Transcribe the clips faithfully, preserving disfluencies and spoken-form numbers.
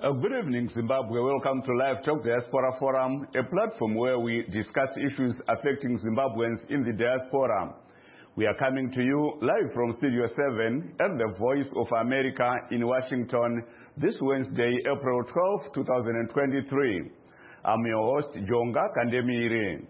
Uh, good evening, Zimbabwe. Welcome to Live Talk Diaspora Forum, a platform where we discuss issues affecting Zimbabweans in the diaspora. We are coming to you live from Studio seven at the Voice of America in Washington this Wednesday, April twelfth, two thousand twenty-three. I'm your host, Jonga Kandemire.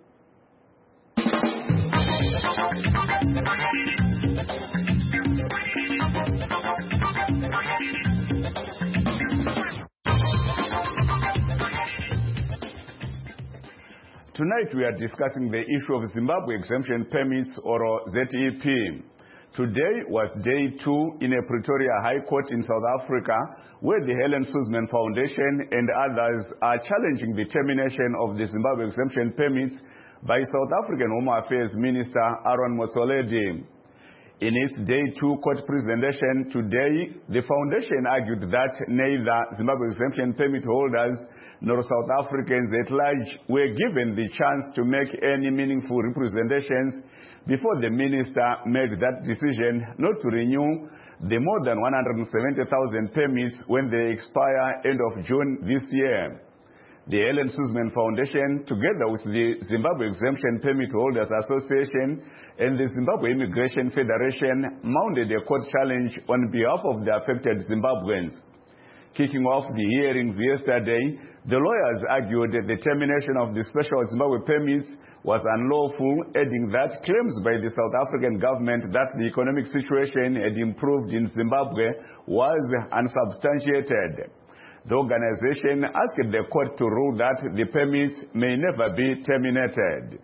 Tonight we are discussing the issue of Zimbabwe Exemption Permits, or Z E P. Today was day two in a Pretoria High Court in South Africa, where the Helen Suzman Foundation and others are challenging the termination of the Zimbabwe Exemption Permits by South African Home Affairs Minister Aaron Motsoaledi. In its day two court presentation today, the foundation argued that neither Zimbabwe Exemption Permit holders nor South Africans at large were given the chance to make any meaningful representations before the minister made that decision not to renew the more than one hundred seventy thousand permits when they expire end of June this year. The Helen Suzman Foundation, together with the Zimbabwe Exemption Permit Holders Association and the Zimbabwe Immigration Federation, mounted a court challenge on behalf of the affected Zimbabweans. Kicking off the hearings yesterday, the lawyers argued that the termination of the special Zimbabwe permits was unlawful, adding that claims by the South African government that the economic situation had improved in Zimbabwe was unsubstantiated. The organization asked the court to rule that the permits may never be terminated.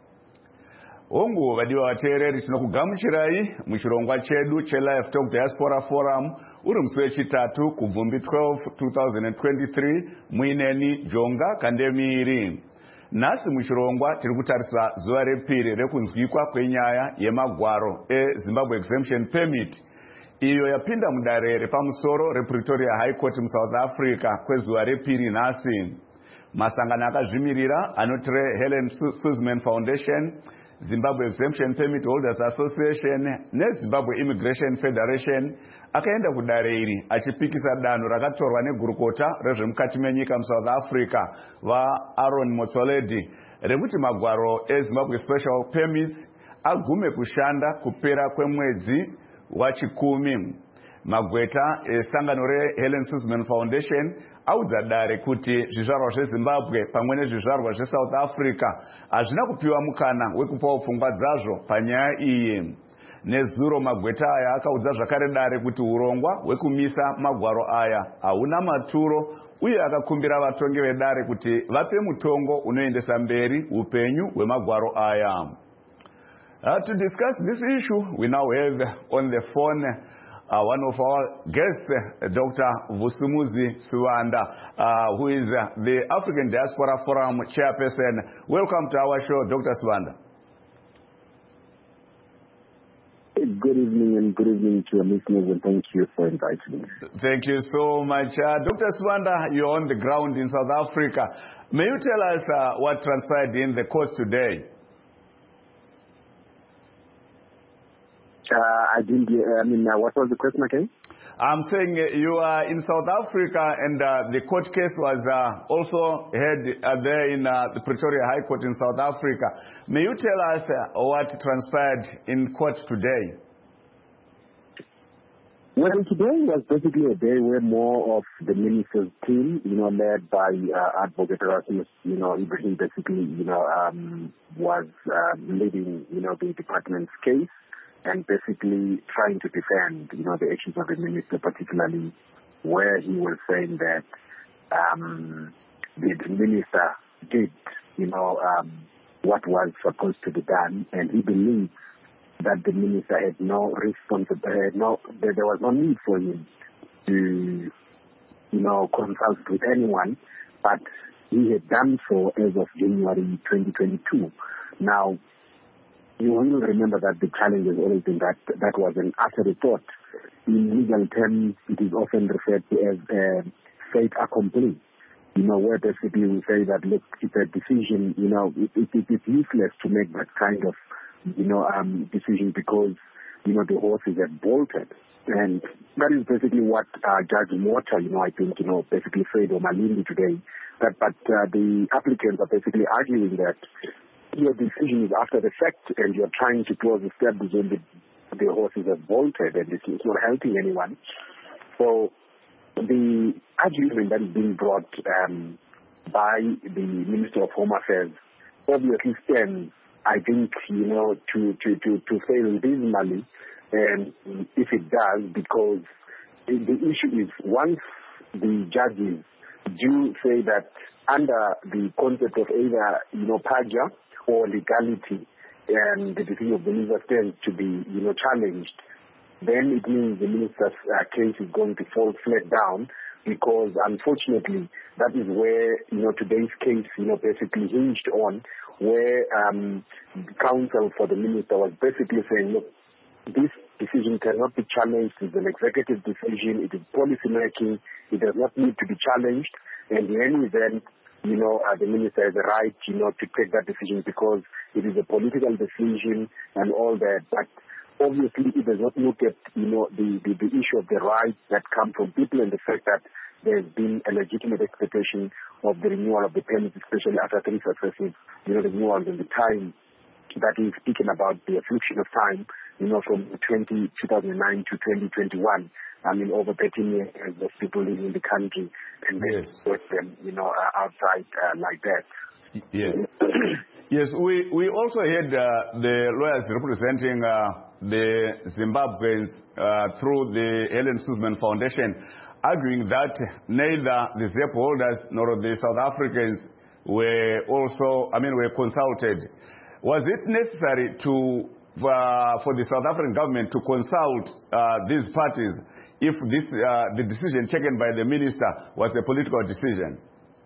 Ongu vadiwa vateereri tinokugamuchirai muchirongwa chedu cheLive Talk Diaspora Forum uri musi wechitatu kubvumbi twelfth, two thousand twenty-three muineni Jonga Kandemire. Nhasi muchirongwa tiri kutarisa zuva repiri rekunzwikwa kwenyaya yemagwaro eZimbabwe Exemption Permit iyo yapinda mudare repamusoro rePretoria High Court muSouth Africa kwezuva repiri nhasi. Masangano akazvimirira anoti Helen Suzman Foundation, Zimbabwe Exemption Permit Holders Association neZimbabwe Immigration Federation akaenda kudare iri achipikisa danho rakatorwa negurukota rezvemukati menyika muSouth Africa vaAaron Motsoaledi rekuti magwaro eZimbabwe Special Permits agume kushanda kupera kwemwedzi wachikumi. Magweta esangano reHelen Suzman Foundation audza dare kuti zvizvarwa zveZimbabwe pamwe nezvizvarwa zveSouth Africa hazvina kupiwa mukana wekupawo pfungwa dzazvo panyaya iyi. Nezuro magweta aya akaudza zvakare dare kuti urongwa hwekumisa magwaro aya hauna maturo uye akakumbira vatongi vedare kuti vape mutongo unoendesa mberi upenyu hwemagwaro aya. Uh, to discuss this issue, we now have on the phone uh, one of our guests, uh, Doctor Vusumuzi Suwanda, uh, who is uh, the African Diaspora Forum chairperson. Welcome to our show, Doctor Suwanda. Good evening and good evening to your listeners, and thank you for inviting me. Thank you so much. Uh, Doctor Suwanda, you're on the ground in South Africa. May you tell us uh, what transpired in the court today? Uh, I didn't. I mean, uh, what was the question again? I'm saying uh, you are in South Africa, and uh, the court case was uh, also heard uh, there in uh, the Pretoria High Court in South Africa. May you tell us uh, what transpired in court today? Well, today was basically a day where more of the minister's team, you know, led by uh, Advocate Erasmus, you know, Ibrahim, basically, you know, um, was uh, leading, you know, the department's case, and basically trying to defend, you know, the actions of the minister, particularly where he was saying that um, the minister did, you know, um, what was supposed to be done, and he believed that the minister had no responsibility, no, that there was no need for him to, you know, consult with anyone, but he had done so as of January twenty twenty-two. Now, you will remember that the challenge has always been that that was an afterthought. In legal terms, it is often referred to as a fait accompli. You know, where basically we say that, look, it's a decision, you know, it, it, it is useless to make that kind of, you know, um, decision because, you know, the horses have bolted. And that is basically what uh, Judge Mota, you know, I think, you know, basically said on Malindi today. That, but uh, the applicants are basically arguing that your decision is after the fact and you're trying to close the step when the, the horses have bolted and it's, it's not helping anyone. So the argument that is being brought um, by the Minister of Home Affairs obviously stands, I think, you know, to, to, to, to fail dismally. And if it does, because the issue is once the judges do say that under the concept of either, you know, perjury or legality, and the decision of the minister stands to be, you know, challenged, then it means the minister's uh, case is going to fall flat down, because unfortunately that is where, you know, today's case, you know, basically hinged on, where um, the counsel for the minister was basically saying, look, this decision cannot be challenged. It's an executive decision. It is policy making. It does not need to be challenged. And in any event, you know, uh, the minister has the right, you know, to take that decision because it is a political decision and all that. But obviously, it does not look at, you know, the, the, the issue of the rights that come from people and the fact that there's been a legitimate expectation of the renewal of the permits, especially after three successive, you know, renewals in the time that he's speaking about, the affliction of time, you know, from two thousand nine to twenty twenty-one. I mean, over thirteen years of people living in the country and then Yes. put them, you know, uh, outside uh, like that. Yes. Yes, we, we also had uh, the lawyers representing uh, the Zimbabweans uh, through the Helen Suzman Foundation, arguing that neither the Z E P holders nor the South Africans were also, I mean, were consulted. Was it necessary to uh, for the South African government to consult uh, these parties if this uh, the decision taken by the minister was a political decision?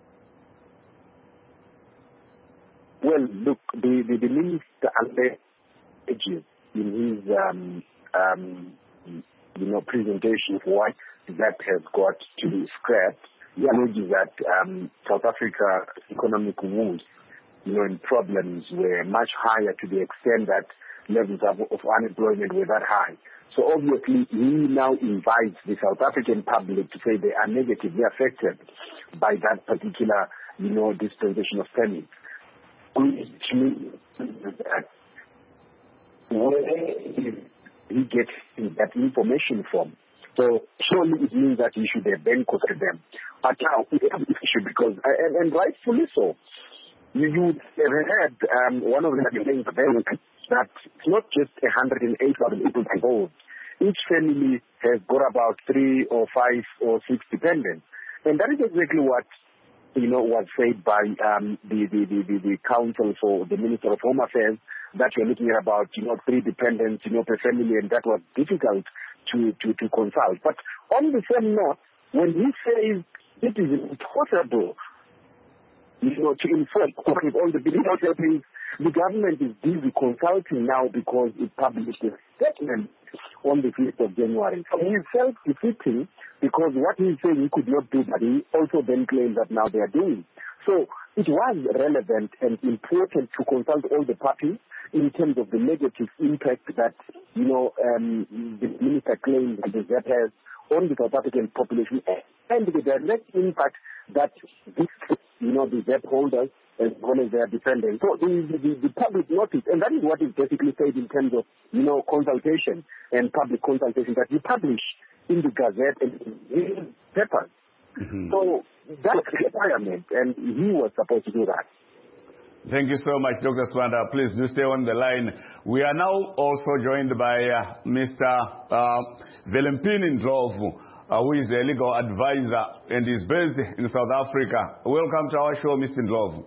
Well, look, the, the, the minister alleges in his um, um, you know, presentation of what that has got to be scrapped, he alleges that um, South Africa's economic woes, you know, and problems were much higher to the extent that levels of, of unemployment were that high. So obviously, he now invites the South African public to say they are negatively affected by that particular, you know, dispensation of permits. Which means that where he gets that information from. So surely it means that he should have then considered them. But now it is an issue because, and, and rightfully so, you, you have heard um, one of the things that it's not just one hundred eight thousand people involved. Each family has got about three or five or six dependents. And that is exactly what, you know, was said by um, the, the, the, the, the counsel for the Minister of Home Affairs, that you're looking at about, you know, three dependents, you know, per family, and that was difficult to, to, to consult. But on the same note, when he says it is impossible, you know, to enforce all the billing things, the government is busy consulting now because it published a statement on the fifth of January. So he is self-defeating because what he's saying he could not do, but he also then claims that now they are doing. So it was relevant and important to consult all the parties in terms of the negative impact that, you know, um, the minister claims that that has on the South African population and the direct impact that this, you know, the Z E P holders as well as their defendants. So the, the, the public notice, and that is what is basically said in terms of, you know, consultation and public consultation that you publish in the Gazette and in papers. Mm-hmm. So that's the requirement, and he was supposed to do that. Thank you so much, Doctor Swanda. Please do stay on the line. We are now also joined by uh, Mister Uh, Velempini Ndlovu, uh, who is a legal advisor and is based in South Africa. Welcome to our show, Mister Ndlovu.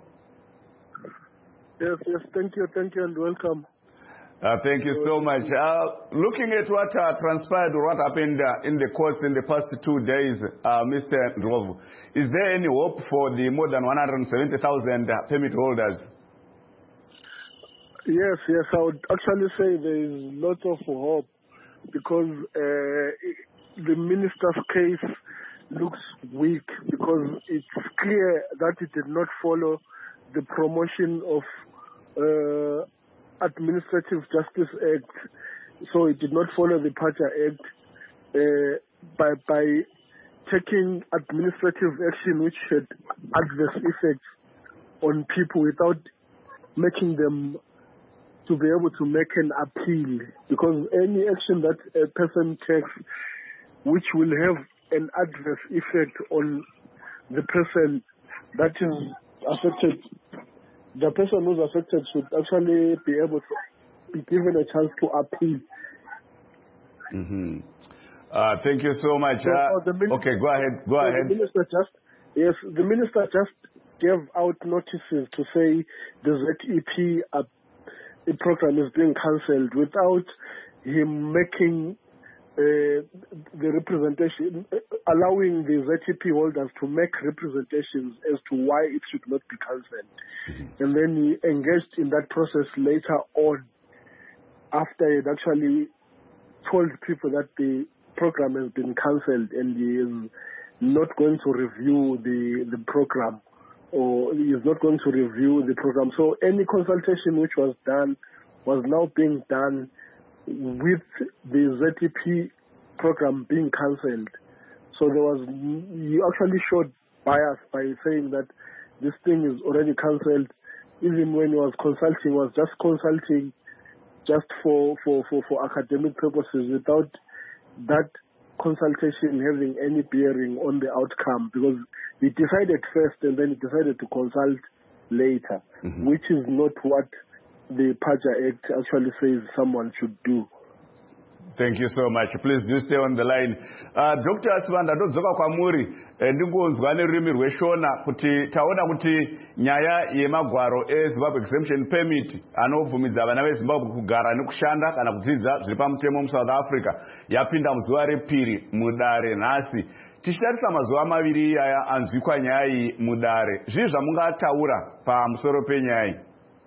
Yes, yes, thank you, thank you, and welcome. Uh, thank you so much. Uh, looking at what uh, transpired, what happened uh, in the courts in the past two days, uh, Mister Ndlovu, is there any hope for the more than one hundred seventy thousand uh, permit holders? Yes, yes, I would actually say there is lots of hope because uh, the minister's case looks weak because it's clear that it did not follow the promotion of uh, Administrative Justice Act, so it did not follow the PAJA Act. uh, by by taking administrative action which had adverse effects on people without making them to be able to make an appeal, because any action that a person takes which will have an adverse effect on the person that is affected, the person who's affected should actually be able to be given a chance to appeal. Mm-hmm. Uh, thank you so much. So, uh, the minister, okay, go ahead. Go so ahead. The minister just yes, the minister just gave out notices to say the Z E P uh, the program is being cancelled without him making uh, the representation, uh, allowing the Z E P holders to make representations as to why it should not be cancelled. Mm-hmm. And then he engaged in that process later on, after he had actually told people that the program has been cancelled and he is not going to review the, the program, or he is not going to review the program. So any consultation which was done was now being done with the Z E P program being cancelled. So there was, he actually showed bias by saying that this thing is already cancelled. Even when he was consulting, he was just consulting just for, for, for, for academic purposes without that consultation having any bearing on the outcome, because he decided first and then he decided to consult later, mm-hmm. which is not what the Paja Act actually says someone should do. Thank you so much. Please do stay on the line. Uh, Doctor Asivanda, ndodzoka kwamuri ndingonzwa nerurimi rweshona kuti taona kuti nyaya yemagwaro eZimbabwe exemption permit anobvumidza vana veZimbabwe kugara nekushanda kana kudzidza zviri pamutemo muSouth Africa yapinda muzuva repiri mudare nhasi. Tichitarisa mazuva maviri aya anzwikwa nyaya iyi mudare, zvii zvamungataura pamusoro penyaya iyi?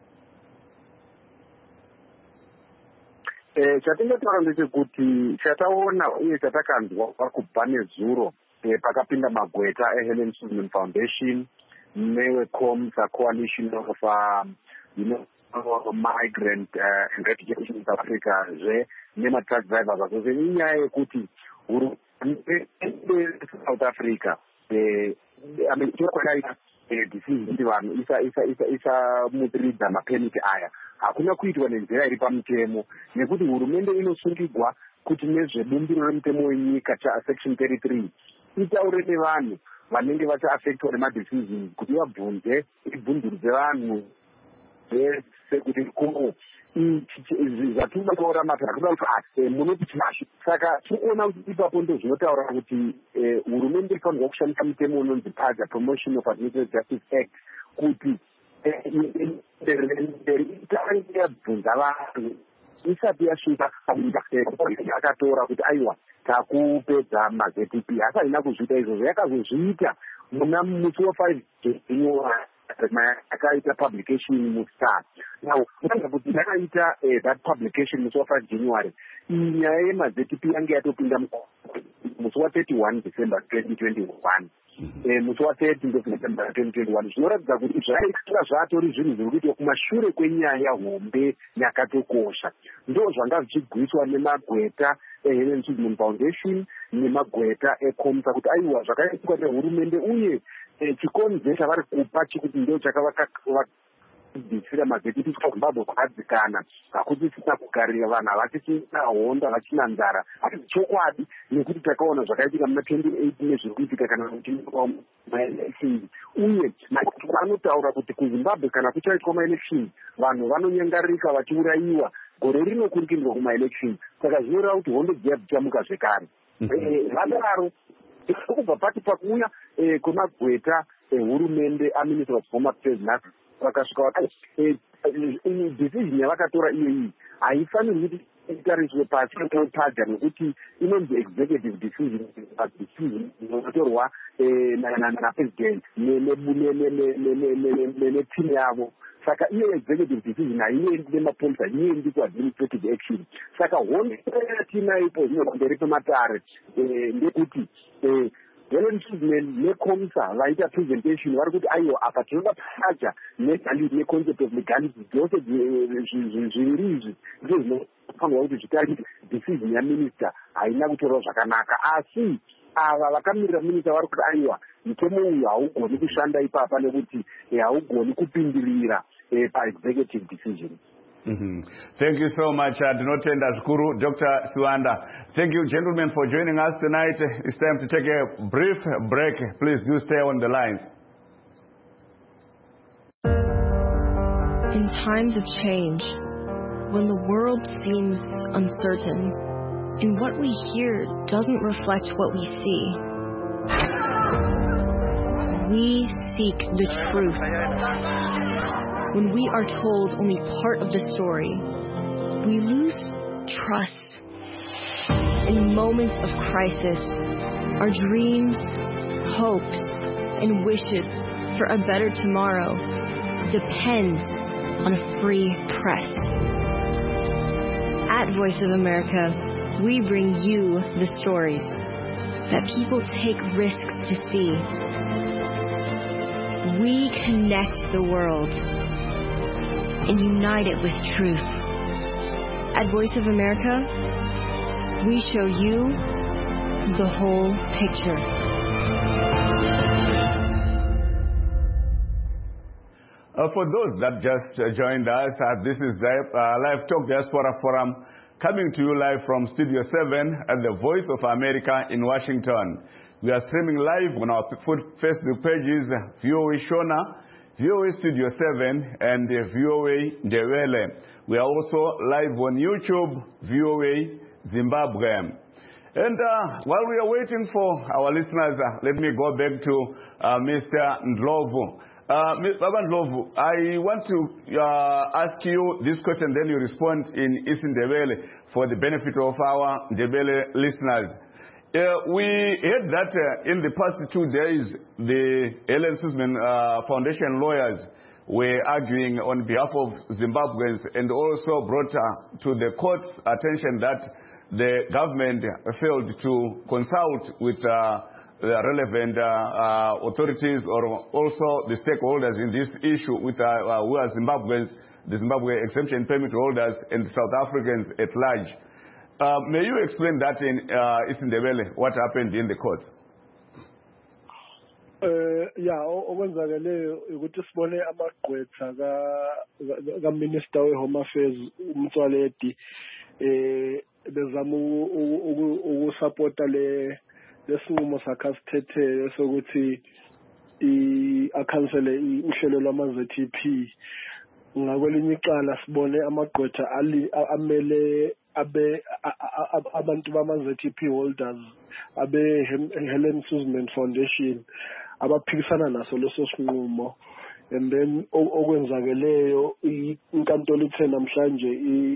Eh, chatingataura ndechekuti chataona uye chatakanzwa kubva nezuro eh, pakapinda magweta eHelen Suzman Foundation neweCOMS, a coalition of um, you know, migrant uh, and refugees in South Africa zve nematruck drivers azose inyaya yekuti hurumende South Africa eh, ameitokwakaita decision kuti vanhu isa isa isa isa muridza mapemiti aya hakuna kuitwa nenzira iri pamutemo, nekuti hurumende inosungigwa kuti nezvebumbiro remutemo wenyika section thirty-three itaure nevanhu vanenge vachaafectwa nemadecisions kuti vabvunze ibvunzurudze vanhu vese kuti ko zvatuda kutaura mata akuda kuti munoti tinazvo. Saka tinoona kuti ipapo ndo zvinotaura kuti hurumende inofanirwa kushandisa mutemo unonzi Paja, Promotion of Administrative Justice Act, kuti itange yabvunza vanhu isati yasvika akatora kuti aiwa takupedza maZ E P. Hasaina kuzviita izvozvo, yakazozviita muna musi wafive January akaita publication muStar. Now ukaita kuti yakaita that publication musi wafive January, iyi nyaya yemaZ E P yange yatopinda musi wa31 December twenty twenty-one. Eh, musi wa30 December twenty twenty-one, zvinoratidza kuti zvaikira zvatori zvinhu zviri kuitwa kumashure kwenyaya hombe yakatokosha. Ndo zvanga zvichigwiswa nemagweta eHelen Suzman Foundation nemagweta eCOMS kuti aiwa zvakaitwa nehurumende uye chikonze chavari kupa chikuti ndo chakavakabvisira maZ E P kuZimbabwe kwakadzikana, hakuti tisina kugarira vanhu havachisina honda vachina nzara. Asi chokwadi nekuti takaona zvakaitika muna twenty-eight nezviri kuitika kana kuti maelections, uye vanotaura kuti kuZimbabwe kana kuchaitwa maelections vanhu vanonyangarika vachiurayiwa gore rino kurikindwa kumaelection. Saka zvinoreva kuti hondo dziya dzichamuka zvekare. Vadaro kubva pati pakuuya kwemagweta ehurumende aMinister of Home Affairs vakasvika vakati decision yavakatora iyo iyi haifanirwi kuti itariswe pasi Paja, nekuti inonzi executive decision, decision inotorwa napresident netimu yavo. Saka iyo executive decision haiendi nemapolisa, haiendi kuadministrative action. Saka hondo yatinayo ipo zvino pamberi pematare ndekuti Helen Suzman nekomisa vaita presentation vari kuti aiwa apa tinoda paja negaliti neconcept of legality dzose zviviri izvi ndizvo zvinofanirwa kuti zvitari decision yaminista haina kutorwa zvakanaka asi ava vakamirira minista vari kuti aiwa mutemo uyu haugoni kushanda ipapa nekuti haugoni kupindirira paexecutive decision. Mm-hmm. Thank you so much, uh, Dinotenda Zukuru, Doctor Siwanda. Thank you, gentlemen, for joining us tonight. It's time to take a brief break. Please do stay on the line. In times of change, when the world seems uncertain, and what we hear doesn't reflect what we see, we seek the truth. When we are told only part of the story, we lose trust. In moments of crisis, our dreams, hopes, and wishes for a better tomorrow depend on a free press. At Voice of America, we bring you the stories that people take risks to see. We connect the world and unite it with truth. At Voice of America, we show you the whole picture. Uh, for those that just uh, joined us, uh, this is the uh, Live Talk Diaspora Forum coming to you live from Studio seven at the Voice of America in Washington. We are streaming live on our Facebook pages, V O A Shona, V O A Studio seven, and uh, V O A Ndebele. We are also live on YouTube, V O A Zimbabwe. And uh, while we are waiting for our listeners, uh, let me go back to uh, Mister Ndlovu. Uh, Baba Ndlovu, I want to uh, ask you this question, then you respond in isiNdebele for the benefit of our Ndebele listeners. Uh, we heard that uh, in the past two days, the Helen Suzman uh, Foundation lawyers were arguing on behalf of Zimbabweans and also brought uh, to the court's attention that the government failed to consult with uh, the relevant uh, uh, authorities or also the stakeholders in this issue with uh, uh, who are Zimbabweans, the Zimbabwe exemption permit holders and South Africans at large. Uh, may you explain that in uh, isiNdebele, what happened in the courts? Uh, yeah, okwenzakeleyo ukuthi sibone amagqwetha ka ka Minister we Home Affairs uMtswaledi eh bezama ukusupporta le lesinqumo sakhe asithethe sokuthi i acancele uhlelo lwama-Z T P. Ngakwelinye icala sibone amagqwetha amele abe abantu bama-Z T P holders abe Helen Suzman Foundation abaphikisana naso leso sinqumo, and then okwenzakeleyo inkantolo ithe namhlanje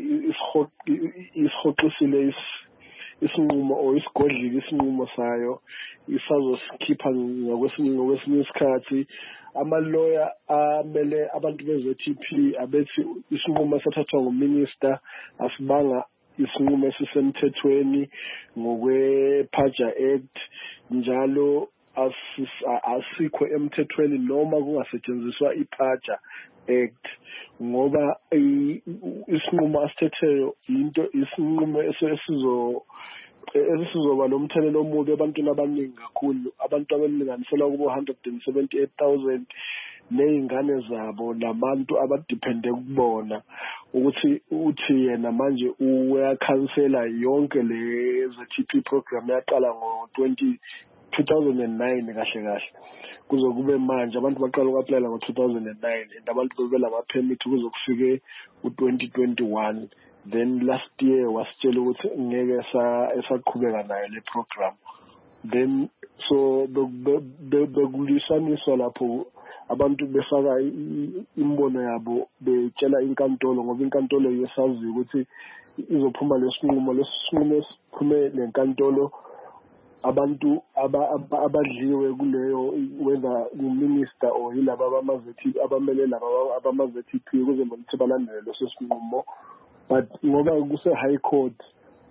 isihoxisile isinqumo o isigodlile isinqumo sayo isazosikhipha ngokwesinye ngokwesinye isikhathi. Amaloya amele abantu be-Z T P abethi isinqumo esathathwa nguminister asibanga isinqumo esisemthethweni ngokwe-Paja Act, njalo asikho emthethweni noma kungasetshenziswa i-Paja Act, ngoba isinqumo asithetheyo into isinqumo esizo esizoba lomthelelo omubi ebantwini abaningi kakhulu, abantu abalinganiselwa kubo one hundred seventy-eight thousand ney'ngane zabo nabantu abadipende kubona, ukuthi uthi yena manje uyakhansela yonke le Z T P program yaqala ngo two thousand nine kahle kahle kuze kube manje abantu baqala uku-applyela ngo two thousand nine and abantu bebela ama-permit kuze kufike u-twenty twenty-one. Then last year wasitshela ukuthi ngeke esaqhubeka nayo le program. Then so bekulisaniswa lapho abantu befaka imbono yabo betshela inkantolo, ngoba inkantolo yesazi ukuthi izophuma lesinqumo lesinqumo esiphume lenkantolo abantu abadliwe kuleyo whether uminister or yilaba abama-Z T P abamele laba abama-Z T P ukuze ukuthi balandele leso sinqumo. But ngoba kuse high court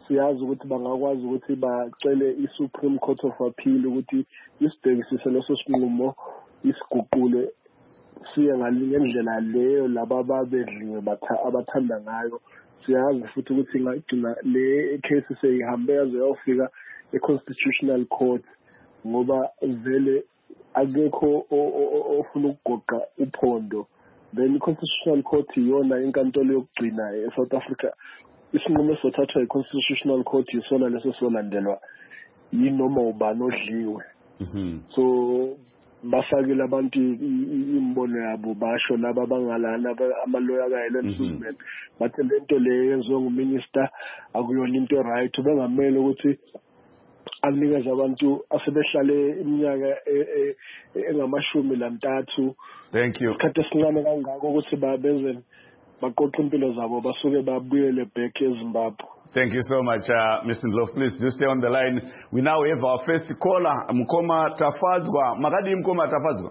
siyazi ukuthi bangakwazi ukuthi bacele i-Supreme Court of Appeal ukuthi isibhekisise leso sinqumo isiguqule siye ngendlela leyo laba babedliwe abathanda ngayo. Siyazi futhi ukuthi ingagcina le case seyihambe yaze yofika e-Constitutional Court ngoba vele akekho ofuna ukugoqa uphondo. Then i-Constitutional Court iyona inkantolo yokugcina e-South Africa. Isinqumo esothathwa i-Constitutional Court yisona leso solandelwa yinoma ubani odliwe. So bafakile abantu imbono yabo basho laba bangalana amaloya kaHelen Suzman bathi lento le yenziwe nguminister akuyona into right, bengamele ukuthi anikeze abantu asebehlale iminyaka engamashumi lantathu. Thank you. Isikhathi esincane kangako ukuthi babenze baqoqa impilo zabo basuke babuyele back eZimbabwe. Thank you so much, uh, Mister Ndlovu. Please do stay on the line. We now have our first caller, Mkoma Tafadzwa. Makadi Mkoma Tafadzwa.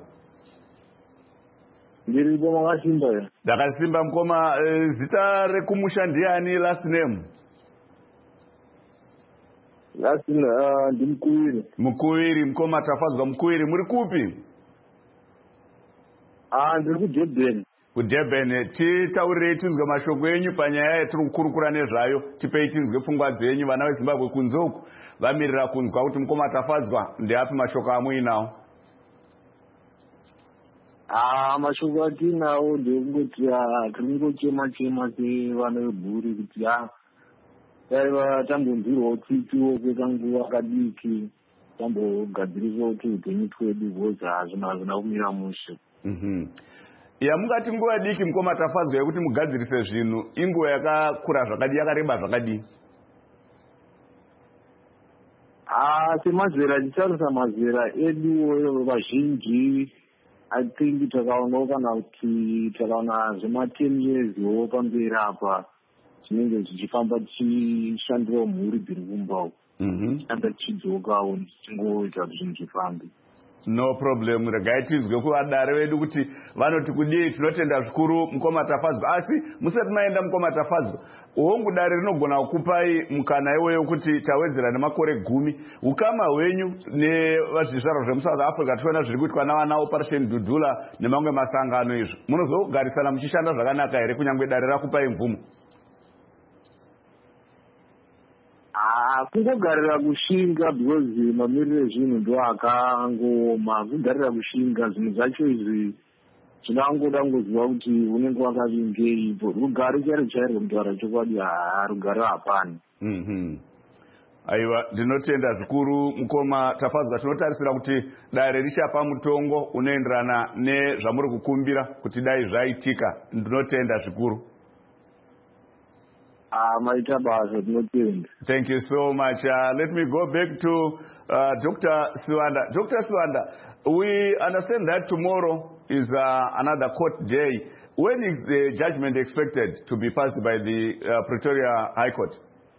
Ndiri Mkoma Kasimba. Dakasimba Mkoma, uh, zita rekumusha ndiani last name? Last name, uh, ndi Mkuwiri. Mkuwiri, Mkoma Tafadzwa, Mkuwiri. Muri kupi? Ah, ndiri ku Durban. Ku Durban. Titaurire tinzwe mashoko enyu panyaya yatiri kukurukura nezvayo. Tipei tinzwe pfungwa dzenyu vana veZimbabwe kunze uku vamirira kunzwa kuti Mkoma Tafadzwa ndeapi mashoko amuinawo. Ah, mashoko atinawo ndekungoti tiringochema chema sevana vebhuri kuti ha daiva tambonzwirwawo tsitsi kwekanguva kadiki tambogadziriswa kuti upenyu twedu because hazvina hazvina kumira mushe. Mhm. Yamungati nguva diki Mkoma Tafadzwa yekuti mugadzirise zvinhu inguva yakakura zvakadi yakareba zvakadi? Ah, semazera titarisa mazera edu vazhinji I think takaonawo kana kuti takaona zvema-ten yearswo pamberi apa tinenge tichifamba tichishandirawo mhuri dziri kumbawo. Tanga tichidzokawo tichingoita kuti zvinhu zvifambe. No problem. Regai tizwe kuvadare vedu kuti vanoti kudii, tinotenda zvikuru Mkoma Tafadzwa. Asi musati maenda Mkoma Tafadzwa, hongu dare rinogona kukupai mukana iweyo kuti tawedzera nemakore gumi. Ukama hwenyu nevazvizvarwa zvemuSouth Africa tiona zviri kuitwa navana Operation Dudula nemamwe masangano izvo. Munozogarisana muchishanda zvakanaka here kunyangwe dare rakupai mvumo? Ah, kungogarira kushinga because mamiriro ezvinhu ndo akangooma. Kugarira kushinga zvinhu zvacho izvi zvinangoda kungoziva kuti unenge wakavingei. Rugare chairo chairo kutaura chokwadi rugare hapana. Aiwa, ndinotenda zvikuru Mkoma Tafadzwa. Tinotarisira kuti dare richapa mutongo unoenderana nezvamuri kukumbira kuti dai zvaitika. Ndinotenda zvikuru. Ah, maita basa tinotenda. Thank you so much. Uh, let me go back to uh, Doctor Siwanda. Doctor Siwanda, we understand that tomorrow is uh, another court day. When is the judgment expected to be passed by the uh, Pretoria High Court?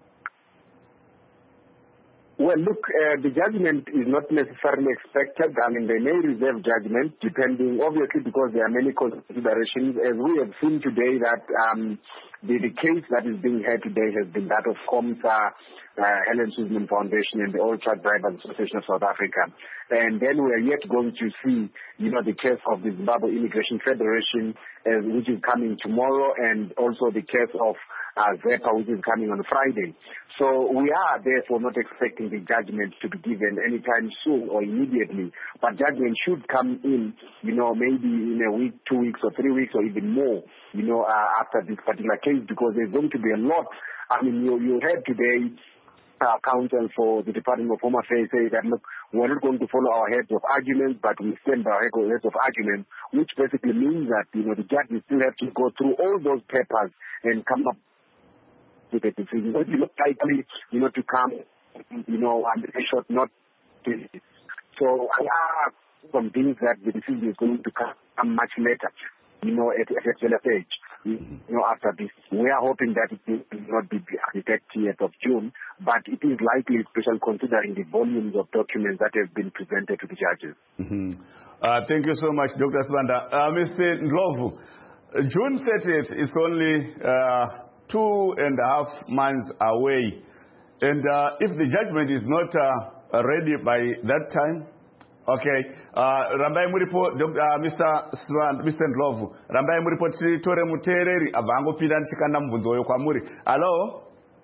Well, look, uh, the judgment is not necessarily expected. I mean, they may reserve judgment depending, obviously, because there are many considerations. As we have seen today that um, the, the case that is being heard today has been that of COMSA, uh, Helen Suzman Foundation and the All Truck Drivers Association of South Africa. And then we are yet going to see, you know, the case of the Zimbabwe Immigration Federation, uh, which is coming tomorrow, and also the case of uh, ZEPA, which is coming on Friday. So we are therefore not expecting the judgment to be given anytime soon or immediately, but judgment should come in, you know, maybe in a week, two weeks or three weeks or even more, you know, uh, after this particular case, because there's going to be a lot. I mean, you, you heard today uh, counsel for the Department of Home Affairs say that, look, we're not going to follow our heads of arguments, but we stand by our heads of argument, which basically means that, you know, the judges still have to go through all those papers and come up with a decision. So it's not likely, you know, to come, you know, and a short not. So I am convinced that the decision is going to come much later, you know, at, at a later stage. You know, after this, we are hoping that it will not be the thirtieth of June, but it is likely, especially considering the volumes of documents that have been presented to the judges. Mm-hmm. uh, thank you so much, Doctor Siwanda. Uh, Mister Ndlovu, June thirtieth is only uh, two and a half months away. And uh, if the judgment is not uh, ready by that time, okay, uh, rambai muripo, uh, Mister Swan, Mister Ndlovu, rambai muripo titore mutereri abango pida nchikanda mvunzo yo kwa muri. Hello?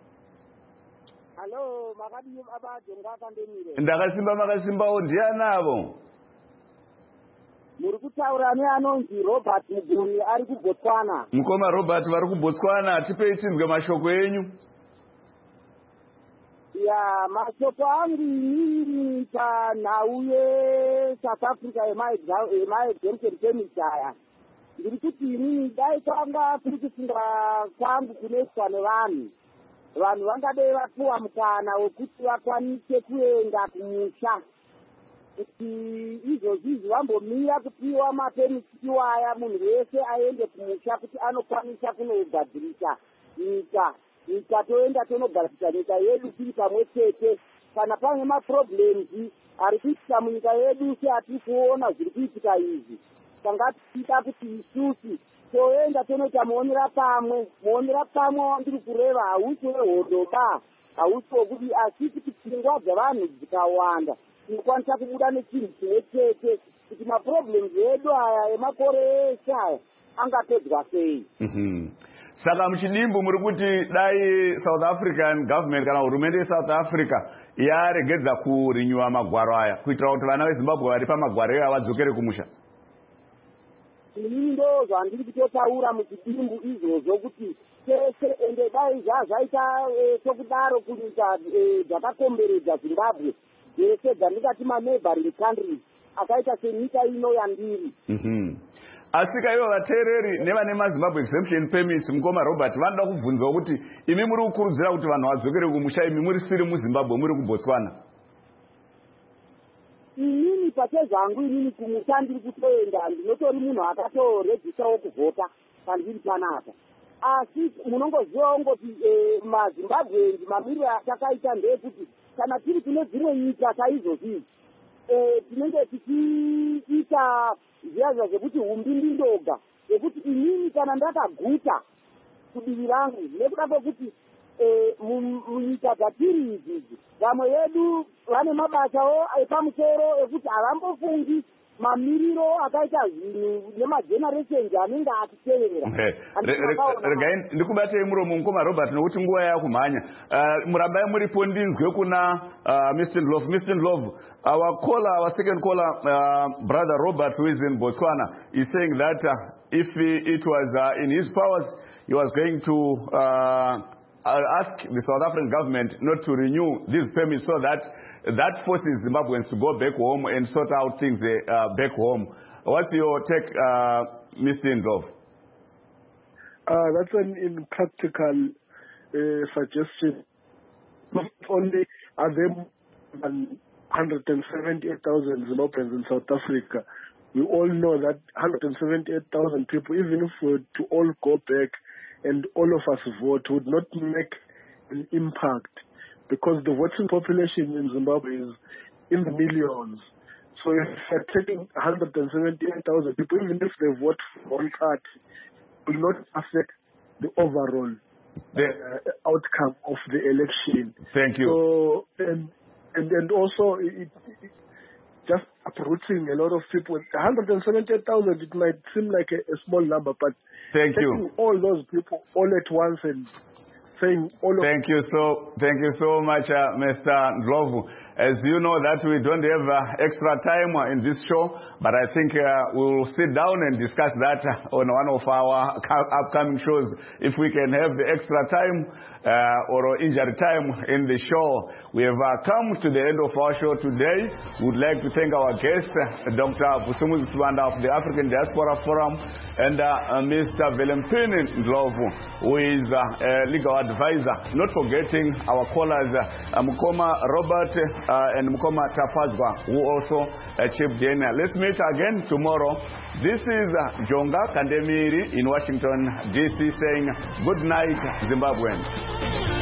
Hello, makadi abaje ngaka ndemire. Ndakasimba makasimba ondiana abo. Muri kutaura neanonzi Robert Muguni ari ku Botswana. Mukoma Robert vari ku Botswana, tipei chinzwe mashoko enyu. Ya, mashoko angu inini panhau yeSouth Africa yemaexemption permit aya. Ndiri kuti inini dai kwanga kuri kufunga kwangu kunoitwa nevanhu. Vanhu vangade vapuwa mukana wekuti vakwanise kuenda kumusha. Kuti izvozvizvi vambomira kupiwa mapemiti iwaya munhu wese aende kumusha kuti anokwanisa kunogadzirisa nyika. Nyika toenda tonogadzirisa nyika yedu tiri pamwe chete. Kana pane maproblems ari kuitika munyika yedu seatiri kuona zviri kuitika izvi. Tanga tichida kuti isusu toenda tonoita muonera pamwe. Muonera pamwe wandiri kureva hausi wehodoba. Hausi wekuti asi kuti pfungwa dzavanhu dzikawanda. Tinokwanisa kubuda nechinhu chimwe chete kuti maproblems edu aya emakore eshe aya angapedzwa sei. Saka muchidimbu muri kuti dai South African government kana hurumende yeSouth Africa yaregedza kurinyuwa magwaro aya kuitira kuti vana veZimbabwe vari pamagwaro aya vadzokere kumusha. Inini ndo zvandiri kutotaura muchidimbu izvozvo kuti tese ende dai zvazvaita sokudaro kunyika dzakakomberedza Zimbabwe dzese dzandikati maneighboring countries akaita senyika ino yandiri. Asika ivo vateereri nevane maZimbabwe exemption permits mukoma Robert vanoda kubvunzawo kuti imi muri kukurudzira kuti vanhu vadzokere kumusha, imi muri siri muZimbabwe muri kuBotswana. Inini pachezvangu inini kumusha ndiri kutoenda ndinotori munhu akatoregistawo kuvhota pandiri panapa. Asi munongozivawo ngoti maZimbabwe mamiriro atakaita ndeyekuti kana tiri kune dzimwe nyika saizvozvizvi tinenge tichiita zviya zvekuti umbindi ndoga yekuti inini kana ndakaguta kudivi rangu nekuda kwekuti munyika dzatiri idzidzi vamwe vedu vane mabasawo epamusoro ekuti havambofungi mamiriro akaita zvinhu nemagenerations anenge atiteverera. Regai ndikubatei muromo mukoma Robert nokuti nguva yakumhanya. Murambai muripo ndinzwe kuna Mister Ndlovu. Mister Ndlovu, our caller, our second caller, uh, brother Robert, who is in Botswana, is saying that uh, if it was uh, in his powers, he was going to uh, ask the South African government not to renew these permits so that that forces Zimbabweans to go back home and sort out things uh, back home. What's your take, uh, Mister Ndlovu? Uh, that's an impractical uh, suggestion. Not only are there more than one hundred seventy-eight thousand Zimbabweans in South Africa, we all know that one hundred seventy-eight thousand people, even if we were to all go back and all of us vote, would not make an impact because the voting population in Zimbabwe is in the millions. So if you're taking one hundred seventy-eight thousand people, even if they vote for one party, will not affect the overall the, uh, outcome of the election. Thank you. So, and, and, and also, it, it, just uprooting a lot of people. one hundred seventy-eight thousand, it might seem like a, a small number, but thank taking you. all those people all at once and saying all of Thank you so, thank you so much, uh, Mister Ndlovu. As you know that we don't have uh, extra time uh, in this show, but I think uh, we'll sit down and discuss that uh, on one of our upcoming shows. If we can have the extra time uh, or injury time in the show. We have uh, come to the end of our show today. We would like to thank our guest, uh, Doctor Vusumuzi Sibanda of the African Diaspora Forum, and uh, uh, Mister Velempini Ndlovu, who is uh, a legal advisor. Not forgetting our callers, uh, Mukoma Robert uh, and Mukoma Tafazwa, who also uh, chipped in. Let's meet again tomorrow. This is uh, Jonga Kandemiri in Washington, D C saying good night, Zimbabweans.